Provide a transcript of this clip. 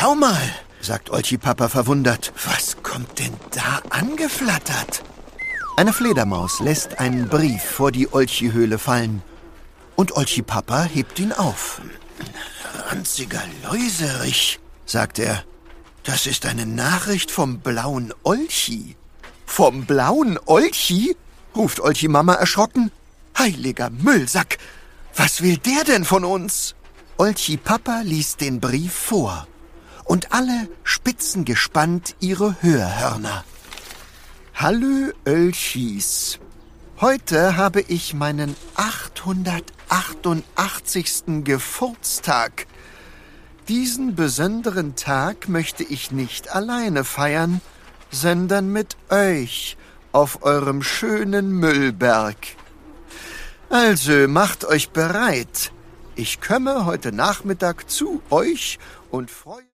Schau mal, sagt Olchi Papa verwundert. Was kommt denn da angeflattert? Eine Fledermaus lässt einen Brief vor die Olchi-Höhle fallen. Und Olchi Papa hebt ihn auf. Ranziger Läuserich, sagt er. Das ist eine Nachricht vom blauen Olchi. Vom blauen Olchi? Ruft Olchi Mama erschrocken. Heiliger Müllsack, was will der denn von uns? Olchi Papa liest den Brief vor. Und alle spitzen gespannt ihre Hörhörner. Hallö Olchis. Heute habe ich meinen 888. Geburtstag. Diesen besonderen Tag möchte ich nicht alleine feiern, sondern mit euch auf eurem schönen Müllberg. Also macht euch bereit. Ich komme heute Nachmittag zu euch und freue